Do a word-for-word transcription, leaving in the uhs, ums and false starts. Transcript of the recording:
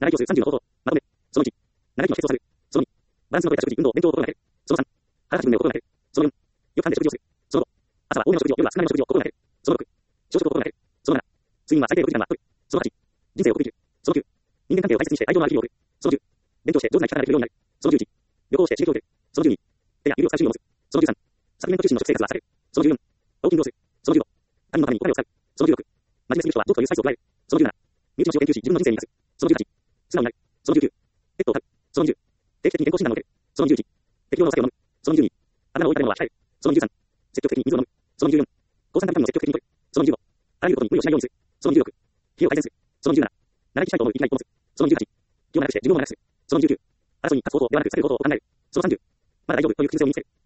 ななき教数さんじゅうの方法。まとめ。そのいち。ななきの施設をする。そのに。バランスの取れた食事、運動、勉強を心がける。そのさん。腹八分目を心がける。そのよん。よく噛んで食事をする。そのご。朝は多めの食事を、夜は少なめの食事を心がける。そのろく。朝食を心がける。そのなな。睡眠は最低ろくじかんはとる。そのはち。人生を克服。そのきゅう。人間関係を大切にして愛情のある日々を送る。そのじゅう。勉強して上手な生き方ができるようになる。そのじゅういち。旅行して刺激を受ける。そのじゅうに。手や指を使う趣味を持つ。そのじゅうさん。サプリメント中心の食生活は避ける。そのじゅうよん。ウォーキングをする。そのじゅうご。他人のためにお金を使う。そのじゅうろく。真面目すぎる人はどうというスパイスを加える。そのじゅうなな。身内の死を研究し自分の人生に生かす。そのじゅうはち。素直になる。そのじゅうきゅう。ペットを飼う。そのにじゅう。定期的に健康診断を受ける。そのにじゅういち。適量のお酒を飲む。そのにじゅうに。頭の多い食べ物は控える。そのにじゅうさん。積極的に水を飲む。そのにじゅうよん。抗酸化ビタミンを積極的に摂る。そのにじゅうご。あらゆることに無理をしないようにする。そのにじゅうろく。費用を改善する。そのにじゅうなな。長生きしたいと思う生きがいを持つ。そのにじゅうはち。気を長くして寿命を長くする。そのにじゅうきゅう。争いに勝つことではなく避けることを考える。そのさんじゅう。まだ大丈夫という口癖を身につける。